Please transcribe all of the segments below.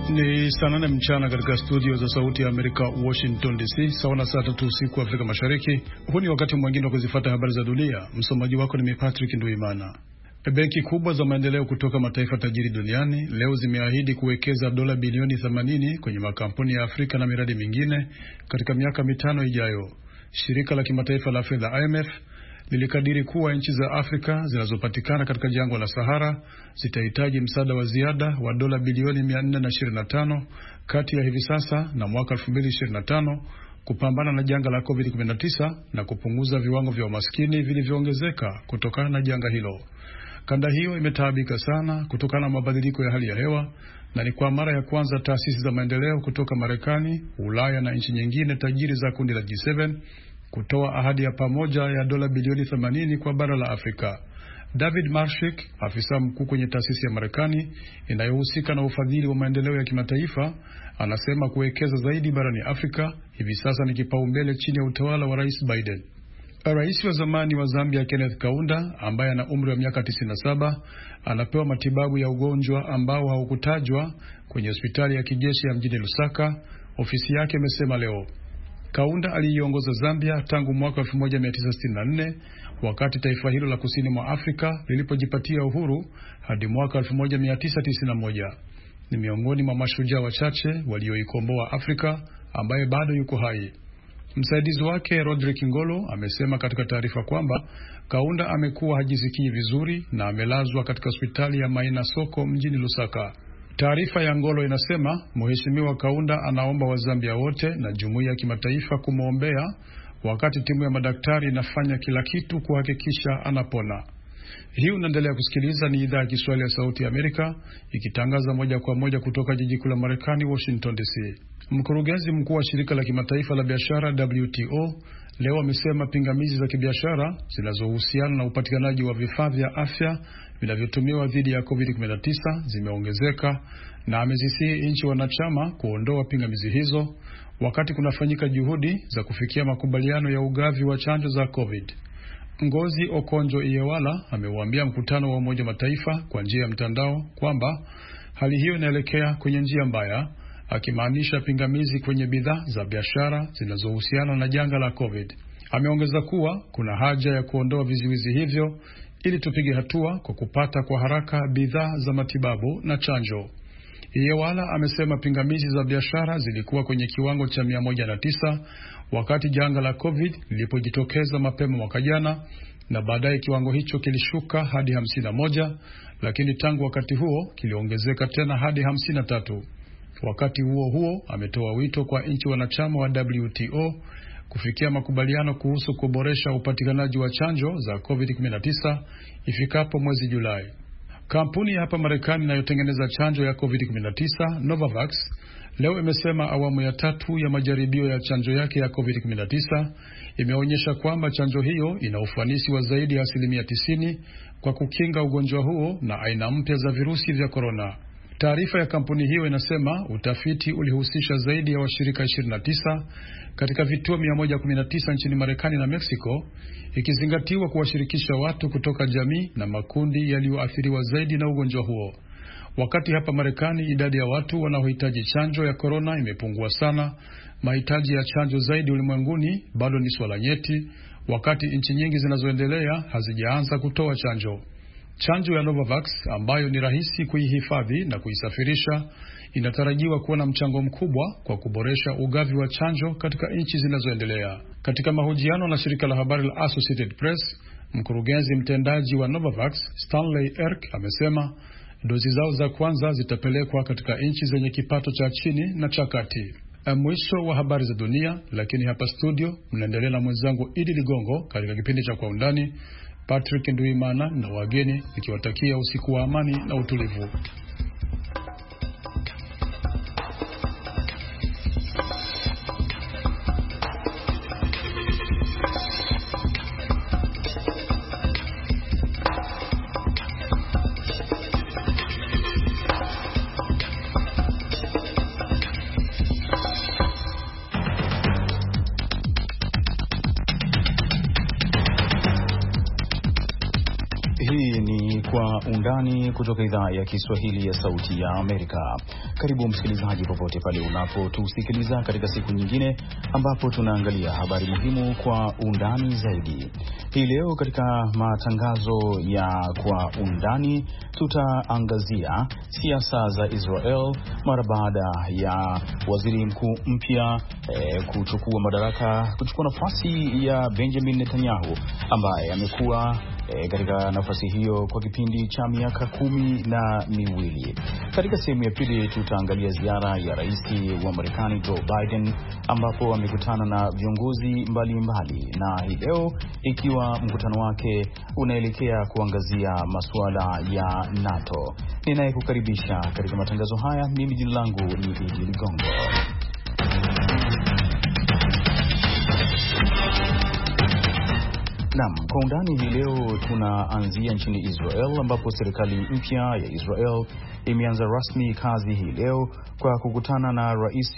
Ni saa 8 mchana katika studio za Sauti ya Amerika, Washington DC, sawa na saa 3 usiku Afrika Mashariki. Huu ni wakati mwingine wa kuzifuata habari za dunia. Msomaji wako ni mimi Patrick Nduimana. Benki kubwa za maendeleo kutoka mataifa tajiri duniani leo zimeahidi kuwekeza dola bilioni 80 kwenye makampuni ya Afrika na miradi mingine katika miaka mitano ijayo. Shirika la kimataifa la fedha IMF lilikadiri kuwa nchi za Afrika zinazopatikana katika jangwa la Sahara zitahitaji msaada wa ziada wa dola bilioni 425 kati ya hivi sasa na mwaka 2025 kupambana na janga la COVID-19 na kupunguza viwango vya umaskini vilivyoongezeka kutokana na janga hilo. Kanda hiyo imetaabika sana kutokana na mabadiliko ya hali ya hewa, na ni kwa mara ya kwanza taasisi za maendeleo kutoka Marekani, Ulaya na nchi nyingine tajiri za kundi la G7 kutoa ahadi ya pamoja ya dola bilioni 80 kwa bara la Afrika. David Marshik, afisa mkuu kwenye taasisi ya Marekani inayohusika na ufadhili wa maendeleo ya kimataifa, anasema kuwekeza zaidi barani Afrika hivi sasa ni kipaumbele chini ya utawala wa Rais Biden. Rais wa zamani wa Zambia Kenneth Kaunda, ambaye ana umri wa miaka 97, anapewa matibabu ya ugonjwa ambao haukutajwa kwenye hospitali ya kijeshi ya mjini Lusaka, ofisi yake imesema leo. Kaunda aliiongoza Zambia tangu mwaka 1964 wakati taifa hilo la kusini mwa Afrika lilipojipatia uhuru hadi mwaka 1991. Ni miongoni mwa mashujaa wachache walioikomboa Afrika ambaye bado yuko hai. Msaidizi wake Rodrick Ngolo amesema katika taarifa kwamba Kaunda amekuwa hajisikii vizuri na amelazwa katika hospitali ya Maina Soko mjini Lusaka. Taarifa ya Ngolo inasema Mheshimiwa Kaunda anaomba Wazambia wote na jumuiya ya kimataifa kumwombea wakati timu ya madaktari inafanya kila kitu kuhakikisha anapona. Hii unaendelea kusikiliza, ni idhaa ya Kiswahili ya Sauti ya Amerika ikitangaza moja kwa moja kutoka jiji kuu la Marekani, Washington DC. Mkurugenzi mkuu wa shirika la kimataifa la biashara WTO leo amesema pingamizi za kibiashara zinazohusiana na upatikanaji wa vifaa vya afya vinavyotumiwa dhidi ya COVID-19 zimeongezeka, na amezisihi nchi wanachama kuondoa pingamizi hizo wakati kunafanyika juhudi za kufikia makubaliano ya ugavi wa chanjo za COVID. Ngozi Okonjo-Iweala ameuambia mkutano wa Umoja Mataifa kwa njia ya mtandao kwamba hali hiyo inaelekea kwenye njia mbaya, akimaanisha pingamizi kwenye bidhaa za biashara zinazohusiana na janga la COVID. Ameongeza kuwa kuna haja ya kuondoa vizuizi hivyo ili tupige hatua kwa kupata kwa haraka bidhaa za matibabu na chanjo. Iweala amesema pingamizi za biashara zilikuwa kwenye kiwango cha 109 wakati janga la COVID lilipojitokeza mapema mwaka jana, na baadaye kiwango hicho kilishuka hadi 51, lakini tangu wakati huo kiliongezeka tena hadi 53. Wakati huo huo, ametoa wito kwa nchi wanachama wa WTO kufikia makubaliano kuhusu kuboresha upatikanaji wa chanjo za COVID-19 ifikapo mwezi Julai. Kampuni ya hapa Marekani inayotengeneza chanjo ya COVID-19 Novavax leo imesema awamu ya 3 ya majaribio ya chanjo yake ya COVID-19 imeonyesha kwamba chanjo hiyo ina ufanisi wa zaidi ya 90% kwa kukinga ugonjwa huo na aina mpya za virusi vya korona. Taarifa ya kampuni hiyo inasema utafiti ulihusisha zaidi ya washirika 29 katika vituo 119 nchini Marekani na Mexico, ikizingatiwa kuwashirikisha watu kutoka jamii na makundi yaliyoathiriwa zaidi na ugonjwa huo. Wakati hapa Marekani idadi ya watu wanaohitaji chanjo ya korona imepungua sana, mahitaji ya chanjo zaidi ulimwenguni bado ni swala nyeti, wakati nchi nyingi zinazoendelea hazijaanza kutoa chanjo. Chanjo ya Novavax ambayo ni rahisi kuihifadhi na kuisafirisha inatarajiwa kuwa na mchango mkubwa kwa kuboresha ugavi wa chanjo katika nchi zinazoendelea. Katika mahojiano na shirika la habari la Associated Press, mkurugenzi mtendaji wa Novavax Stanley Erck amesema dozi zao za kwanza zitapelekwa katika nchi zenye kipato cha chini na cha kati. Mwisho wa habari za dunia, lakini hapa studio mnaendelea na mwenzangu Idi Ligongo katika kipindi cha Kwa Undani. Patrick Nduimana na wageni nikiwatakia usiku wa amani na utulivu. undani kutoka idhaa ya Kiswahili ya Sauti ya Amerika. Karibu msikilizaji, popote pale unapotusikiliza katika siku nyingine ambapo tunaangalia habari muhimu kwa undani zaidi. Hii leo katika matangazo ya kwa undani tutaangazia siasa za Israel mara baada ya waziri mkuu mpya kuchukua nafasi ya Benjamin Netanyahu ambaye amekuwa katika nafasi hiyo kwa kipindi cha miaka 12. Katika sehemu ya pili tutaangalia ziara ya rais wa Marekani Joe Biden ambapo amekutana na viongozi mbalimbali, na hii leo ikiwa mkutano wake unaelekea kuangazia masuala ya NATO. Ninayekukaribisha katika matangazo haya, mimi jina langu ni Idi Ligongo. Naam, kwa undani hii leo tunaanzia nchini Israel ambapo serikali mpya ya Israel imeanza rasmi kazi hii leo kwa kukutana na Rais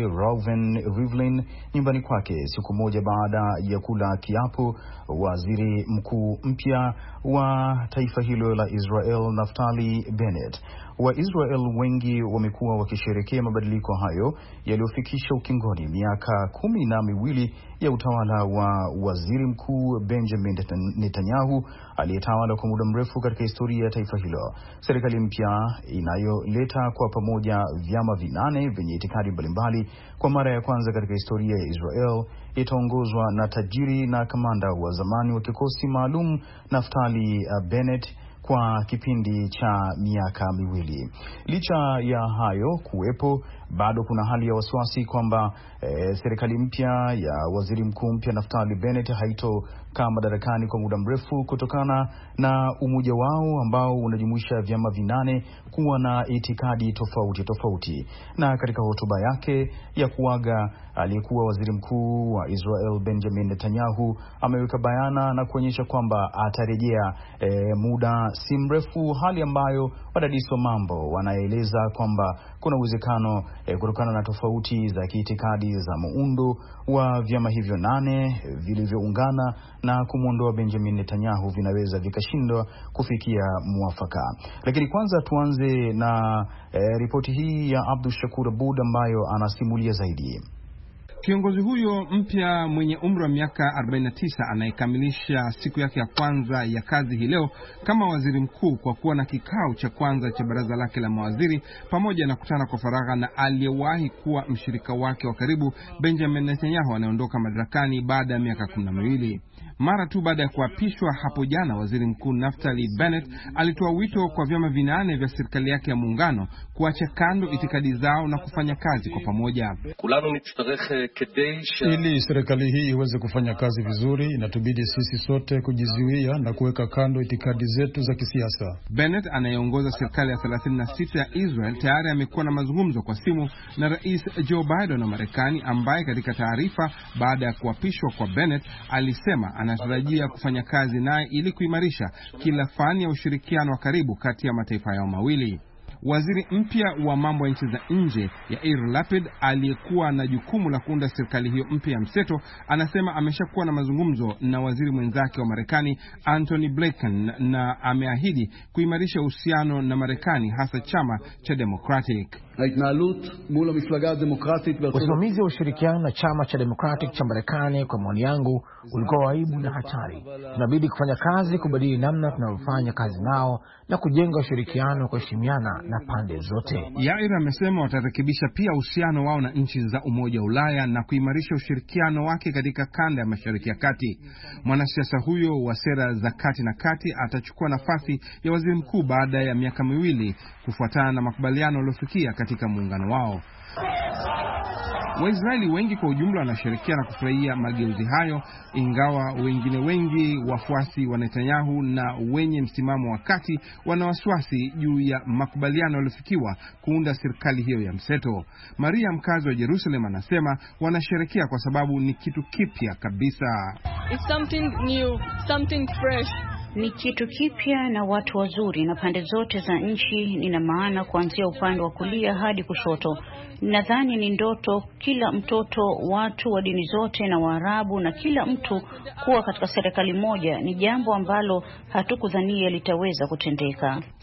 Reuven Rivlin nyumbani kwake siku moja baada ya kula kiapo waziri mkuu mpya wa taifa hilo la Israel Naftali Bennett. Waisrael wengi wamekuwa wakisherehekea mabadiliko hayo yaliyofikisha ukingoni miaka 12 ya utawala wa waziri mkuu Benjamin Netanyahu aliyetawala kwa muda mrefu katika historia ya taifa hilo. Serikali mpya inayoleta kwa pamoja vyama 8 vyenye itikadi mbalimbali kwa mara ya kwanza katika historia ya Israel itaongozwa na tajiri na kamanda wa zamani wa kikosi maalum Naftali Bennett kwa kipindi cha miaka 2. Licha ya hayo kuwepo, bado kuna hali ya wasiwasi kwamba serikali mpya ya waziri mkuu mpya Naftali Bennett haitokaa madarakani kwa muda mrefu kutokana na umoja wao ambao unajumuisha vyama 8 kuwa na itikadi tofauti. Na katika hotuba yake ya kuaga, aliyekuwa waziri mkuu wa Israel Benjamin Netanyahu ameweka bayana na kuonyesha kwamba atarejea muda si mrefu, hali ambayo wadadisi wa mambo wanaeleza kwamba kuna uwezekano kutokana na tofauti za kiitikadi za muundo wa vyama hivyo 8 vilivyoungana na kumwondoa Benjamin Netanyahu vinaweza vikashindwa kufikia mwafaka. Lakini kwanza tuanze na ripoti hii ya Abdul Shakur Abud ambayo anasimulia zaidi. Kiongozi huyo mpya mwenye umri wa miaka 49 anayekamilisha siku yake ya kwanza ya kazi hii leo kama waziri mkuu kwa kuwa na kikao cha kwanza cha baraza lake la mawaziri pamoja na kutana kwa faragha na aliyewahi kuwa mshirika wake wa karibu Benjamin Netanyahu anayeondoka madarakani baada ya miaka 12. Mara tu baada ya kuapishwa hapo jana, waziri mkuu Naftali Bennett alitoa wito kwa vyama 8 vya serikali yake ya muungano kuacha kando itikadi zao na kufanya kazi kwa pamoja. Ili serikali hii iweze kufanya kazi vizuri, inatubidi sisi sote kujizuia na kuweka kando itikadi zetu za kisiasa. Bennett anayeongoza serikali ya 36 ya Israel tayari amekuwa na mazungumzo kwa simu na Rais Joe Biden wa Marekani, ambaye katika taarifa baada ya kuapishwa kwa Bennett alisema anatarajia kufanya kazi naye ili kuimarisha kila fani ya ushirikiano wa karibu kati ya mataifa yao mawili. Waziri mpya wa mambo ya nchi za nje Yair Lapid aliyekuwa na jukumu la kuunda serikali hiyo mpya ya mseto anasema ameshakuwa na mazungumzo na waziri mwenzake wa Marekani Antony Blinken na ameahidi kuimarisha uhusiano na Marekani, hasa chama cha Democratic. Usimamizi wa ushirikiano na chama cha Democratic cha Marekani kwa maoni yangu ulikuwa waibu na hatari. Tunabidi kufanya kazi kubadili namna tunavyofanya kazi nao na kujenga ushirikiano kwa kuheshimiana na pande zote. Yair amesema watarekebisha pia uhusiano wao na nchi za Umoja wa Ulaya na kuimarisha ushirikiano wake katika kanda ya Mashariki ya Kati. Mwanasiasa huyo wa sera za kati na kati atachukua nafasi ya waziri mkuu baada ya miaka 2 kufuatana na makubaliano yaliyofikia katika muungano wao. Waisraeli wengi kwa ujumla wanasherehekea na kufurahia mageuzi hayo, ingawa wengine wengi wafuasi wa Netanyahu na wenye msimamo wa kati wana wasiwasi juu ya makubaliano yaliyofikiwa kuunda serikali hiyo ya mseto. Maria, mkazi wa Jerusalem, anasema wanasherehekea kwa sababu ni kitu kipya kabisa. It's something new, something fresh. Ni kitu kipya na watu wazuri na pande zote za nchi, nina maana kuanzia upande wa kulia hadi kushoto. Nadhani ni ndoto kila mtoto, watu wa dini zote na Waarabu na kila mtu kuwa katika serikali moja ni jambo ambalo hatukudhania litaweza kutendeka.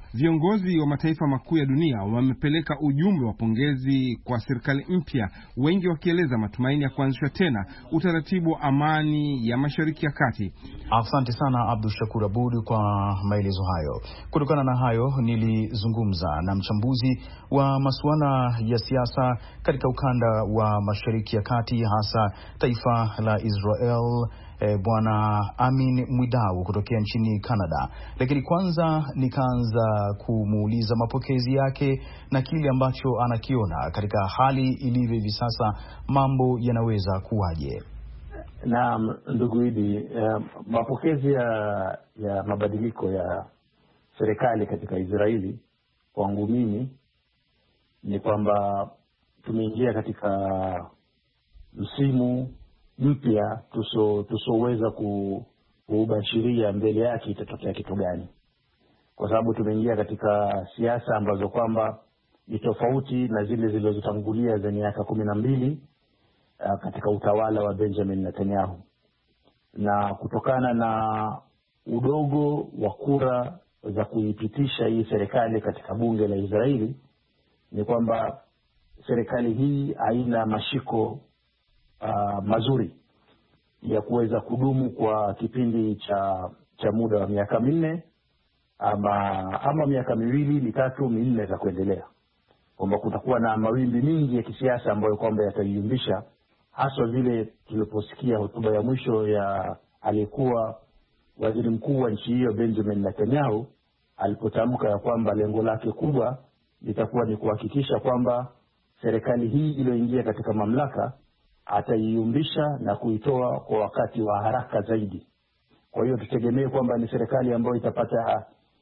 Viongozi wa mataifa makuu ya dunia wamepeleka ujumbe wa pongezi kwa serikali mpya, wengi wakieleza matumaini ya kuanzishwa tena utaratibu wa amani ya Mashariki ya Kati. Asante sana Abdul Shakur Abud kwa maelezo hayo. Kutokana na hayo, nilizungumza na mchambuzi wa masuala ya siasa katika ukanda wa Mashariki ya Kati, hasa taifa la Israel, Bwana Amin Mwidau kutokea nchini Canada. Lakini kwanza nikaanza kumuuliza mapokezi yake na kile ambacho anakiona katika hali ilivyo hivi sasa, mambo yanaweza kuwaje. Naam, ndugu Idi, mapokezi ya mabadiliko ya serikali katika Israeli kwangu mimi ni kwamba tumeingia katika msimu mpya tusoweza kuubashiria mbele yake itatokea kitu gani, kwa sababu tumeingia katika siasa ambazo kwamba ni tofauti na zile zilizotangulia za miaka 12 katika utawala wa Benjamin Netanyahu. Na kutokana na udogo wa kura za kuipitisha hii serikali katika bunge la Israeli, ni kwamba serikali hii haina mashiko mazuri ya kuweza kudumu kwa kipindi cha muda wa miaka 4 ama miaka 2, 3, 4 za kuendelea, kwamba kutakuwa na mawimbi mingi ya kisiasa ambayo kwamba yataiumbisha, hasa vile tuliposikia hotuba ya mwisho ya aliyekuwa waziri mkuu wa nchi hiyo Benjamin Netanyahu alipotamka ya kwamba lengo lake kubwa litakuwa ni kuhakikisha kwamba serikali hii iliyoingia katika mamlaka ataiumbisha na kuitoa kwa wakati wa haraka zaidi. Kwa hiyo tutegemee kwamba ni serikali ambayo itapata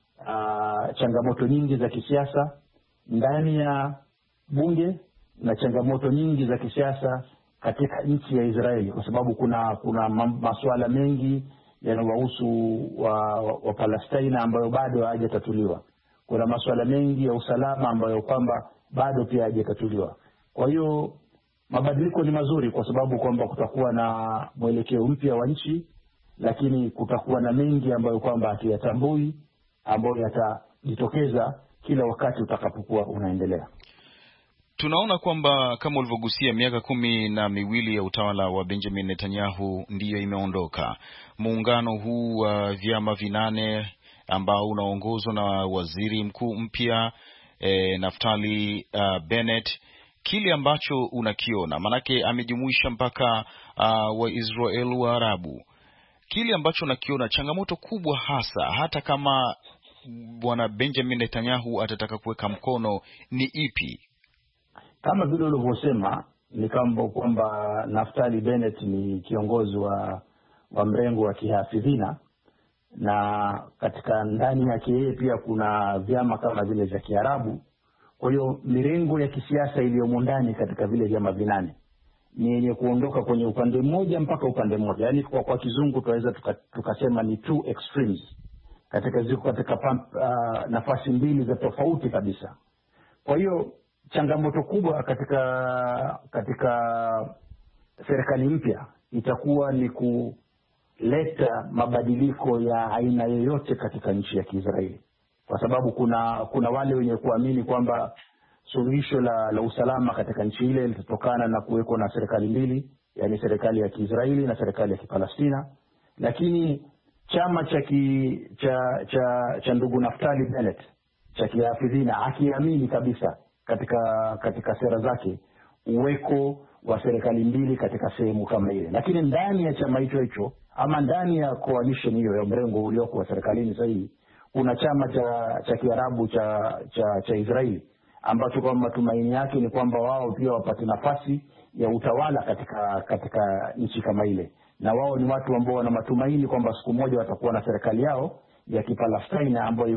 changamoto nyingi za kisiasa ndani ya bunge na changamoto nyingi za kisiasa katika nchi ya Israeli, kwa sababu kuna masuala mengi yanayohusu wa Palestina ambayo bado hayajatatuliwa. Kuna masuala mengi ya usalama ambayo kwamba bado pia hayajatatuliwa. Kwa hiyo mabadiliko ni mazuri kwa sababu kwamba kutakuwa na mwelekeo mpya wa nchi, lakini kutakuwa na mengi ambayo kwamba hatuyatambui, ambayo yatajitokeza kila wakati utakapokuwa unaendelea. Tunaona kwamba kama ulivyogusia, miaka 12 ya utawala wa Benjamin Netanyahu ndiyo imeondoka. Muungano huu wa vyama 8 ambao unaongozwa na waziri mkuu mpya Naftali Bennett, kile ambacho unakiona, manake amejumuisha mpaka Waisrael wa Arabu, kile ambacho unakiona changamoto kubwa hata kama bwana Benjamin Netanyahu atataka kuweka mkono ni ipi? Kama vile ulivyosema, ni kwamba Naftali Bennett ni kiongozi wa mrengo wa kihafidhina, na katika ndani yake yeye pia kuna vyama kama vile vya Kiarabu. Kwa hiyo mirengo ya kisiasa iliyomo ndani katika vile vyama 8 ni yenye kuondoka kwenye upande mmoja mpaka upande mmoja, yaani kwa kizungu tunaweza tukasema ni two extremes, katika nafasi mbili za tofauti kabisa. Kwa hiyo changamoto kubwa katika serikali mpya itakuwa ni kuleta mabadiliko ya aina yoyote katika nchi ya Kiisraeli, kwa sababu kuna wale wenye kuamini kwamba suluhisho la usalama katika nchi ile litatokana na kuweko na serikali mbili, yani serikali ya Kiisraeli na serikali ya Kipalestina. Lakini chama cha ndugu Naftali Bennett cha kihafidhina akiamini kabisa katika sera zake uweko wa serikali mbili katika sehemu kama ile. Lakini ndani ya chama hicho ama ndani ya coalition hiyo ya mrengo ulioko wa serikalini sahihi, kuna chama cha Kiarabu cha Israeli ambacho kwa matumaini yake ni kwamba wao pia wapate nafasi ya utawala katika nchi kama ile, na wao ni watu ambao wana matumaini kwamba siku moja watakuwa na serikali yao ya Kipalestina ambayo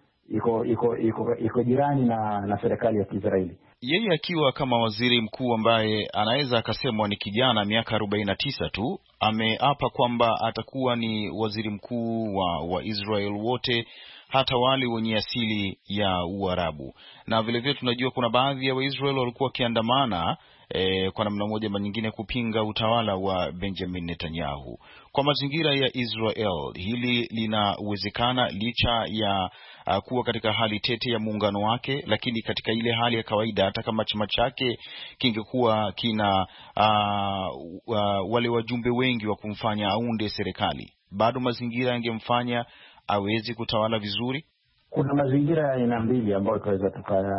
iko jirani na serikali ya Kiisraeli. Yeye akiwa kama waziri mkuu ambaye anaweza akasemwa ni kijana, miaka 49 tu, ameapa kwamba atakuwa ni waziri mkuu wa Israel wote, hata wale wenye asili ya Uarabu. Na vilevile tunajua kuna baadhi ya Waisraeli walikuwa wakiandamana kwa namna moja ama nyingine kupinga utawala wa Benjamin Netanyahu. Kwa mazingira ya Israel, hili linawezekana licha ya kuwa katika hali tete ya muungano wake, lakini katika ile hali ya kawaida, hata kama chama chake kingekuwa kina wale wajumbe wengi wa kumfanya aunde serikali, bado mazingira yangemfanya awezi kutawala vizuri. Kuna mazingira ya aina mbili ambayo tunaweza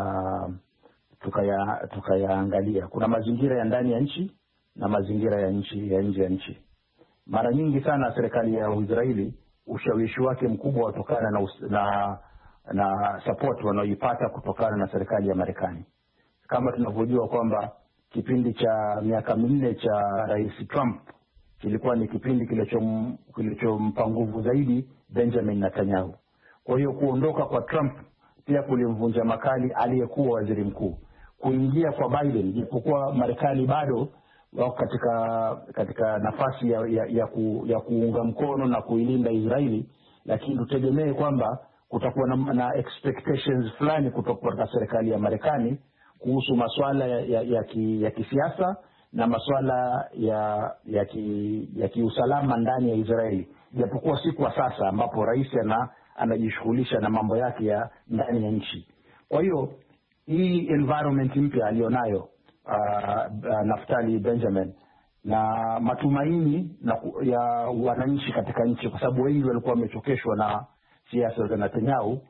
tukayaangalia. Kuna mazingira ya ndani ya nchi na mazingira ya nje ya nchi. Mara nyingi sana serikali ya Israeli ushawishi wake mkubwa utokana na support wanaoipata kutokana na serikali ya Marekani. Kama tunavyojua kwamba kipindi cha miaka 4 cha Rais Trump kilikuwa ni kipindi kilichompa nguvu zaidi Benjamin Netanyahu. Kwa hiyo kuondoka kwa Trump pia kulimvunja makali aliyekuwa waziri mkuu. Kuingia kwa Biden, japokuwa Marekani bado wako katika nafasi ya kuunga mkono na kuilinda Israeli, lakini tutegemee kwamba kutakuwa na expectations fulani kutoka kwa serikali ya Marekani kuhusu masuala ya kisiasa na masuala ya kiusalama ndani ya Israeli, japokuwa si kwa sasa ambapo rais anajishughulisha na mambo yake ya ndani ya nchi. Kwa hiyo hii environment mpya alionayo Naftali Benjamin na matumaini ya wananchi katika nchi, kwa sababu wengi walikuwa wamechokeshwa na siasa za Netanyahu,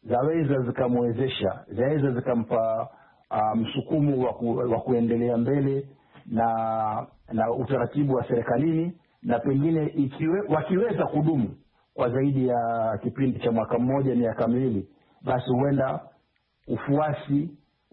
zaweza zikampa msukumu wa kuendelea mbele na utaratibu wa serikalini, na pengine wakiweza kudumu kwa zaidi ya kipindi cha mwaka mmoja, miaka miwili, basi huenda ufuasi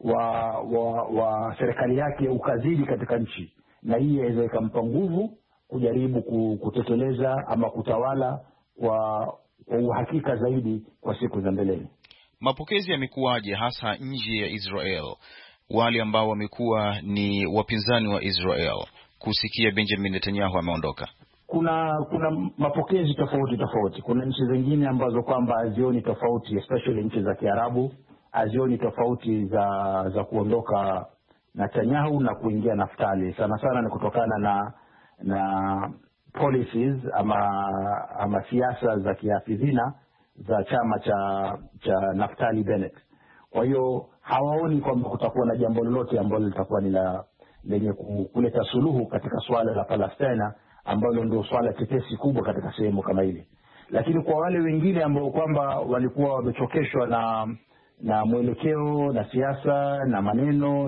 wa serikali yake ukazidi katika nchi, na hii inaweza ikampa nguvu kujaribu kutekeleza ama kutawala kwa uhakika zaidi kwa siku za mbeleni. Mapokezi yamekuwaje hasa nje ya Israel, wale ambao wamekuwa ni wapinzani wa Israel kusikia Benjamin Netanyahu ameondoka? Kuna mapokezi tofauti. Kuna nchi zingine ambazo kwamba hazioni tofauti, especially nchi za Kiarabu, hazioni tofauti za kuondoka Netanyahu na kuingia Naftali. Sana ni kutokana na policies ama siasa za kihafidhina za chama cha Naftali Bennett. Kwa hiyo hawaoni kwamba kutakuwa na jambo lolote ambalo litakuwa ni lenye kuleta suluhu katika swala la Palestina, ambalo ndio swala tetesi kubwa katika sehemu kama hili. Lakini kwa wale wengine ambao kwamba walikuwa wamechokeshwa na mwelekeo na siasa na maneno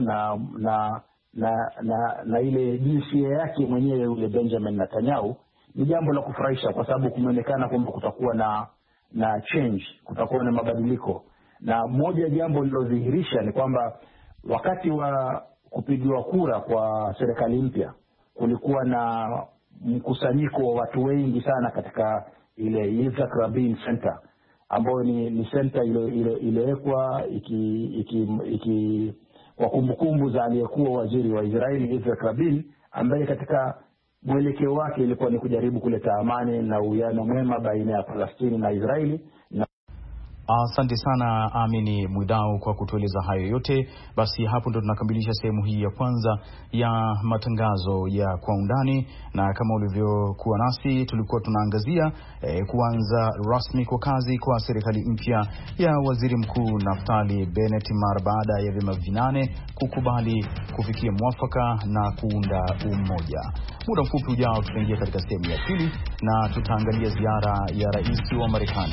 na ile jinsia yake mwenyewe yule Benjamin Netanyahu, ni jambo la kufurahisha, kwa sababu kumeonekana kwamba kutakuwa na change, kutakuwa na mabadiliko. Na moja jambo lilodhihirisha ni kwamba wakati wa kupigiwa kura kwa serikali mpya kulikuwa na mkusanyiko wa watu wengi sana katika ile Yitzhak Rabin Center, ambayo ni center ilewekwa kwa kumbukumbu za aliyekuwa waziri wa Israeli Yitzhak Rabin, ambaye katika mwelekeo wake ilikuwa ni kujaribu kuleta amani na uwiano mwema baina ya Palestina na Israeli. Asante sana Amini Mwidau kwa kutueleza hayo yote. Basi hapo ndo tunakamilisha sehemu hii ya kwanza ya matangazo ya Kwa Undani, na kama ulivyokuwa nasi tulikuwa tunaangazia kuanza rasmi kwa kazi kwa serikali mpya ya Waziri Mkuu Naftali Bennett mara baada ya vyama vinane kukubali kufikia mwafaka na kuunda umoja. Muda mfupi ujao tutaingia katika sehemu ya pili na tutaangalia ziara ya rais wa Marekani.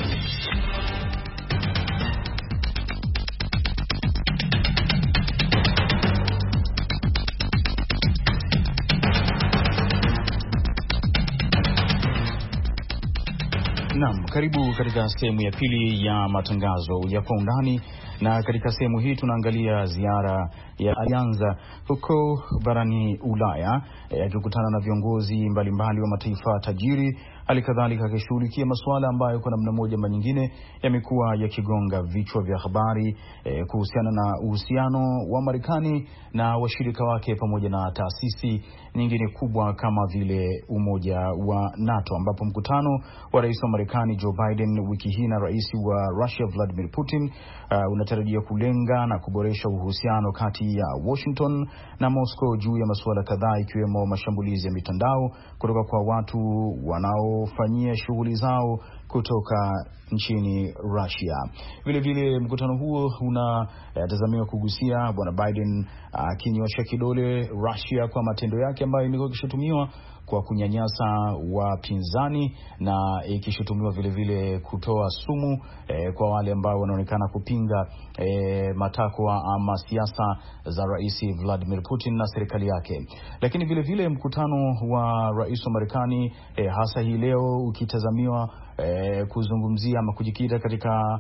Naam, karibu katika sehemu ya pili ya matangazo ya Kwa Undani, na katika sehemu hii tunaangalia ziara ya alianza huko barani Ulaya akikutana na viongozi mbalimbali wa mataifa tajiri halikadhalika akishughulikia masuala ambayo kwa namna moja ama nyingine yamekuwa yakigonga vichwa vya habari kuhusiana na uhusiano wa Marekani na washirika wake pamoja na taasisi nyingine kubwa kama vile Umoja wa NATO, ambapo mkutano wa rais wa Marekani Joe Biden wiki hii na rais wa Russia Vladimir Putin unatarajia kulenga na kuboresha uhusiano kati ya Washington na Moscow juu ya masuala kadhaa, ikiwemo mashambulizi ya mitandao kutoka kwa watu wanaofanyia shughuli zao kutoka nchini Russia. Vile vile mkutano huo unatazamiwa kugusia bwana Biden akinyosha kidole Russia kwa matendo yake ambayo imekuwa ikishutumiwa kwa kunyanyasa wapinzani na ikishutumiwa vile vile kutoa sumu kwa wale ambao wanaonekana kupinga matakwa ama siasa za Rais Vladimir Putin na serikali yake. Lakini vile vile mkutano wa rais wa Marekani hasa hii leo ukitazamiwa kuzungumzia ama kujikita katika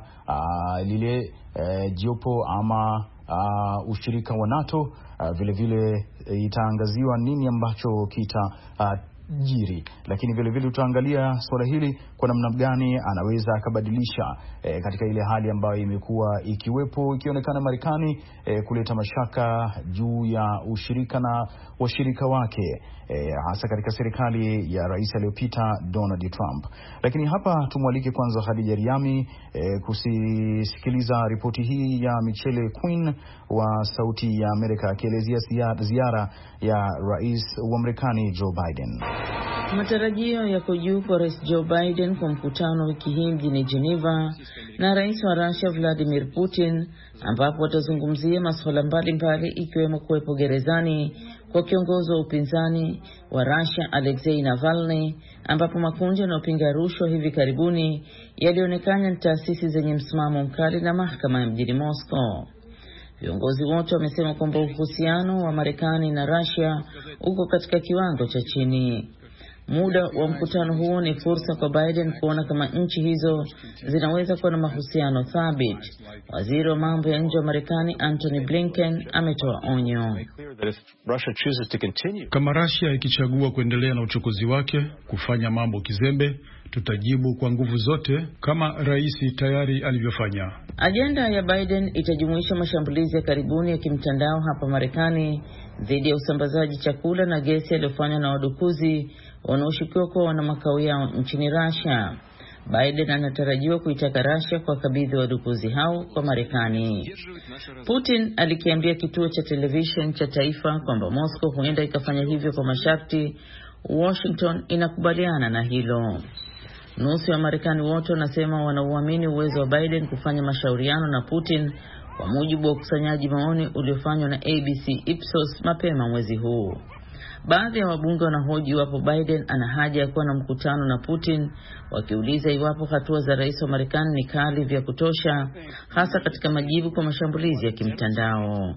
lile jopo ama ushirika wa NATO. Vile vile itaangaziwa nini ambacho kitajiri, lakini vile vile tutaangalia swala hili kwa namna gani anaweza akabadilisha katika ile hali ambayo imekuwa ikiwepo ikionekana Marekani kuleta mashaka juu ya ushirika na washirika wake hasa katika serikali ya rais aliyopita Donald Trump. Lakini hapa tumwalike kwanza Khadija Riami kusikiliza ripoti hii ya Michelle Quinn wa Sauti ya Amerika akielezea ziara ya rais wa Marekani Joe Biden. Matarajio yako juu kwa rais Joe Biden kwa mkutano wiki hii mjini Geneva na rais wa Russia Vladimir Putin, ambapo watazungumzia masuala mbalimbali ikiwemo kuwepo gerezani kwa kiongozi wa upinzani wa Russia Alexei Navalny, ambapo makundi yanayopinga rushwa hivi karibuni yalionekana ni taasisi zenye msimamo mkali na mahakama ya mjini Moscow. Viongozi wote wamesema kwamba uhusiano wa Marekani na Russia uko katika kiwango cha chini. Muda wa mkutano huo ni fursa kwa Biden kuona kama nchi hizo zinaweza kuwa na mahusiano thabiti. Waziri wa mambo ya nje wa Marekani Antony Blinken ametoa onyo. Kama Russia ikichagua kuendelea na uchokozi wake, kufanya mambo kizembe, tutajibu kwa nguvu zote kama rais tayari alivyofanya. Ajenda ya Biden itajumuisha mashambulizi ya karibuni ya kimtandao hapa Marekani dhidi ya usambazaji chakula na gesi yaliyofanywa na wadukuzi wanaoshukiwa kuwa wana makao yao nchini Russia. Biden anatarajiwa kuitaka Russia kwa kabidhi wadukuzi hao kwa Marekani. Putin alikiambia kituo cha television cha taifa kwamba Moscow huenda ikafanya hivyo kwa masharti. Washington inakubaliana na hilo. Nusu ya Marekani wote wanasema wanauamini uwezo wa Biden kufanya mashauriano na Putin, kwa mujibu wa ukusanyaji maoni uliofanywa na ABC Ipsos mapema mwezi huu. Baadhi ya wabunge wanahoji iwapo Biden ana haja ya kuwa na mkutano na Putin, wakiuliza iwapo hatua za rais wa Marekani ni kali vya kutosha, hasa katika majibu kwa mashambulizi ya kimtandao.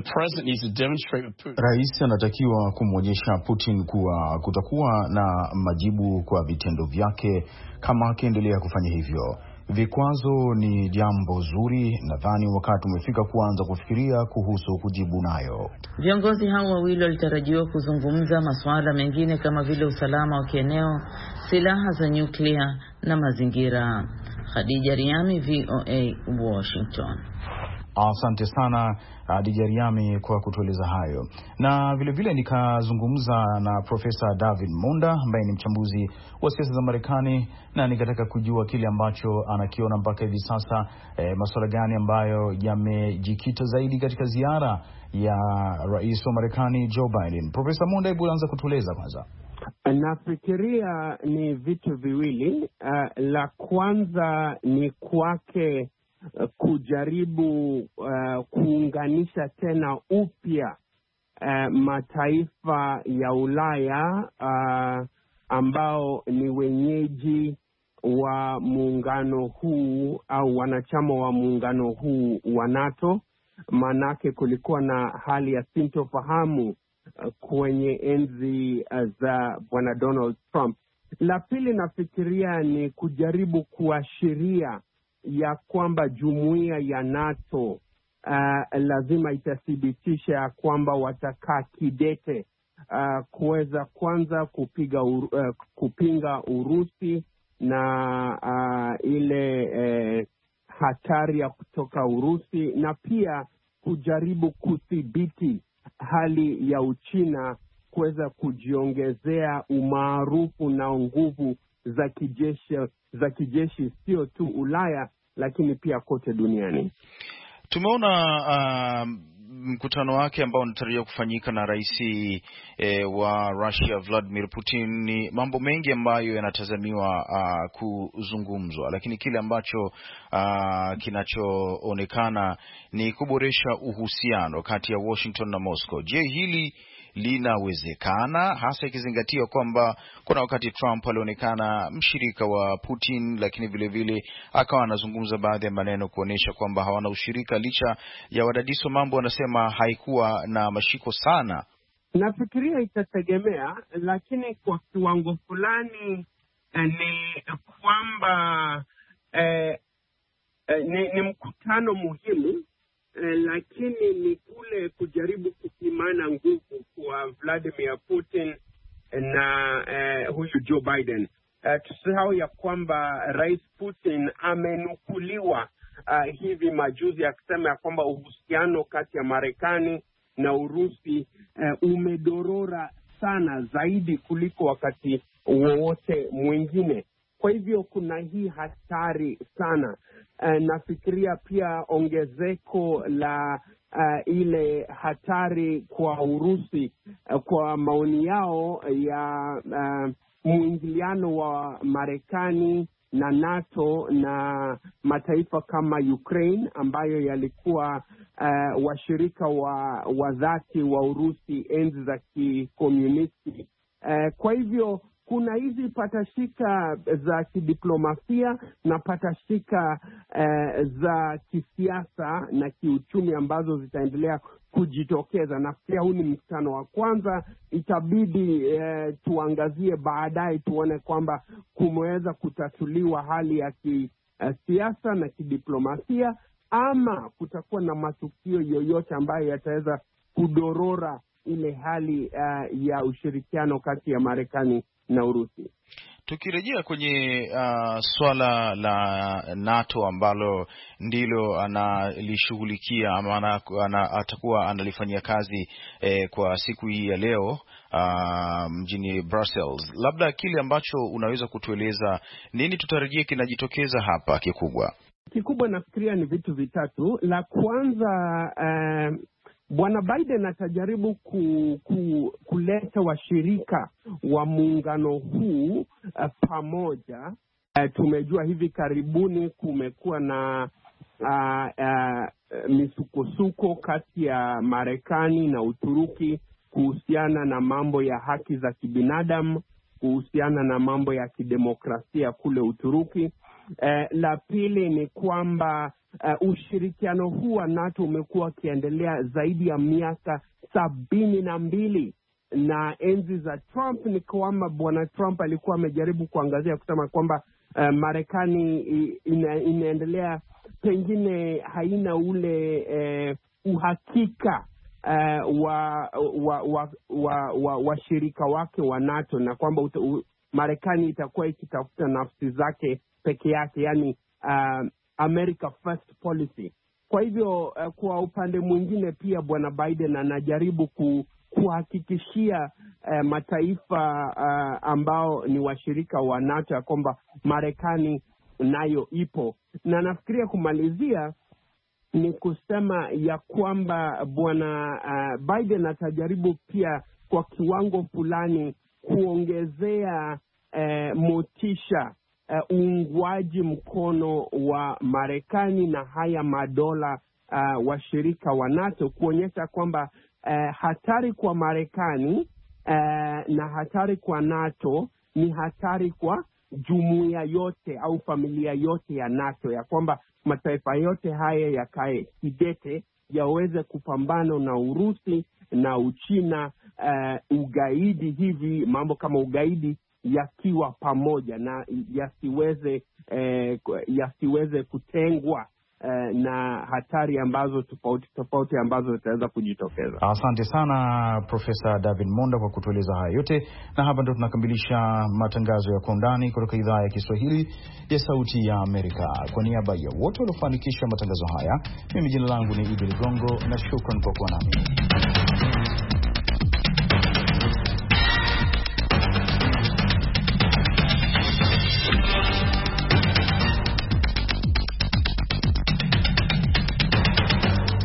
Rais anatakiwa kumwonyesha Putin kuwa kutakuwa na majibu kwa vitendo vyake kama akiendelea kufanya hivyo. Vikwazo ni jambo zuri, nadhani wakati umefika kuanza kufikiria kuhusu kujibu nayo. Viongozi hao wawili walitarajiwa kuzungumza masuala mengine kama vile usalama wa kieneo, silaha za nyuklia na mazingira. Khadija Riami, VOA, Washington. Asante sana Khadija Riami kwa kutueleza hayo. Na vile vile nikazungumza na Profesa David Monda ambaye ni mchambuzi wa siasa za Marekani, na nikataka kujua kile ambacho anakiona mpaka hivi sasa, masuala gani ambayo yamejikita zaidi katika ziara ya rais wa Marekani Joe Biden. Profesa Monda, hebu anza kutueleza kwanza. Nafikiria ni vitu viwili. La kwanza ni kwake kujaribu kuunganisha tena upya mataifa ya Ulaya ambao ni wenyeji wa muungano huu au wanachama wa muungano huu wa NATO. Manake kulikuwa na hali ya sintofahamu kwenye enzi za bwana Donald Trump. La pili nafikiria ni kujaribu kuashiria ya kwamba jumuiya ya NATO lazima itathibitisha kwamba watakaa kidete kuweza kwanza kupinga Urusi na ile hatari ya kutoka Urusi, na pia kujaribu kudhibiti hali ya Uchina kuweza kujiongezea umaarufu na nguvu za kijeshi sio tu Ulaya lakini pia kote duniani. Tumeona mkutano wake ambao unatarajiwa kufanyika na rais wa Russia Vladimir Putin. Ni mambo mengi ambayo yanatazamiwa kuzungumzwa, lakini kile ambacho kinachoonekana ni kuboresha uhusiano kati ya Washington na Moscow. Je, hili linawezekana, hasa ikizingatiwa kwamba kuna wakati Trump alionekana mshirika wa Putin, lakini vile vile akawa anazungumza baadhi ya maneno kuonesha kwamba hawana ushirika, licha ya wadadisi wa mambo wanasema haikuwa na mashiko sana? Nafikiria itategemea, lakini kwa kiwango fulani ni kwamba ni mkutano muhimu, lakini ni kule kujaribu kupimana nguvu kwa Vladimir Putin na huyu Joe Biden. Tusahau ya kwamba Rais Putin amenukuliwa hivi majuzi akisema ya kwamba uhusiano kati ya Marekani na Urusi umedorora sana zaidi kuliko wakati wowote mwingine. Kwa hivyo kuna hii hatari sana. Nafikiria pia ongezeko la ile hatari kwa Urusi kwa maoni yao ya mwingiliano wa Marekani na NATO na mataifa kama Ukraine ambayo yalikuwa washirika wa dhati wa Urusi enzi za kikomunisti. Kwa hivyo kuna hizi patashika za kidiplomasia na patashika za kisiasa na kiuchumi ambazo zitaendelea kujitokeza. Nafikiria huu ni mkutano wa kwanza, itabidi tuangazie baadaye tuone kwamba kumeweza kutatuliwa hali ya kisiasa na kidiplomasia, ama kutakuwa na matukio yoyote ambayo yataweza kudorora ile hali ya ushirikiano kati ya Marekani na Urusi. Tukirejea kwenye swala la NATO ambalo ndilo analishughulikia ama atakuwa analifanyia kazi kwa siku hii ya leo mjini Brussels, labda kile ambacho unaweza kutueleza, nini tutarajie kinajitokeza hapa kikubwa? Nafikiria ni vitu vitatu. La kwanza, Bwana Biden atajaribu kuleta washirika wa muungano huu pamoja. Tumejua hivi karibuni kumekuwa na misukosuko kati ya Marekani na Uturuki kuhusiana na mambo ya haki za kibinadamu, kuhusiana na mambo ya kidemokrasia kule Uturuki. La pili ni kwamba ushirikiano huu wa NATO umekuwa ukiendelea zaidi ya miaka 72 na enzi za Trump. Ni kwamba Bwana Trump alikuwa amejaribu kuangazia kusema kwamba Marekani inaendelea pengine haina ule uhakika wa washirika wake wa NATO, na kwamba Marekani itakuwa ikitafuta nafsi zake peke yake, yani America First policy. Kwa hivyo kwa upande mwingine pia Bwana Biden anajaribu kuhakikishia mataifa ambao ni washirika wa NATO ya kwamba Marekani nayo ipo. Na nafikiria kumalizia ni kusema ya kwamba Bwana Biden atajaribu pia kwa kiwango fulani kuongezea motisha uungwaji mkono wa Marekani na haya madola washirika wa NATO, kuonyesha kwamba hatari kwa Marekani na hatari kwa NATO ni hatari kwa jumuiya yote au familia yote ya NATO, ya kwamba mataifa yote haya yakae kidete yaweze kupambana na Urusi na Uchina, ugaidi, hivi mambo kama ugaidi yakiwa pamoja na yasiweze kutengwa na hatari ambazo tofauti ambazo zitaweza kujitokeza. Asante sana Profesa David Monda kwa kutueleza haya yote, na hapa ndo tunakamilisha matangazo ya Kwa Undani kutoka idhaa ya Kiswahili ya Sauti ya Amerika. Kwa niaba ya wote waliofanikisha matangazo haya, mimi jina langu ni Idi Ligongo na shukran kwa kuwa nami.